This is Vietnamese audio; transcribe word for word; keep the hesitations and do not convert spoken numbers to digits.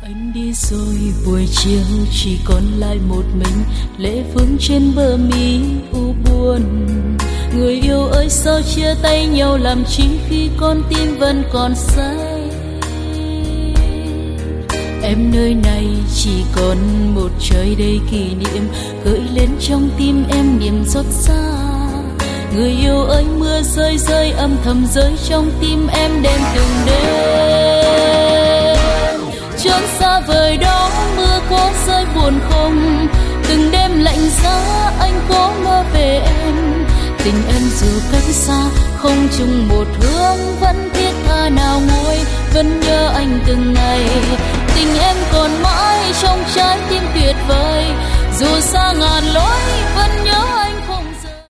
Anh đi rồi buổi chiều chỉ còn lại một mình, lệ vương trên bờ mi u buồn. Người yêu ơi sao chia tay nhau làm chi khi con tim vẫn còn say. Em nơi này chỉ còn một trời đầy kỷ niệm, gợi lên trong tim em niềm xót xa. Người yêu ơi mưa rơi rơi âm thầm rơi trong tim em đêm từng đêm. Chốn xa vời đó mưa có rơi buồn không, từng đêm lạnh giá anh có mơ về em. Tình em dù cách xa không chung một hướng, vẫn thiết tha nào nguôi vẫn nhớ anh từng ngày. Tình em còn mãi trong trái tim tuyệt vời, dù xa ngàn lối vẫn nhớ anh.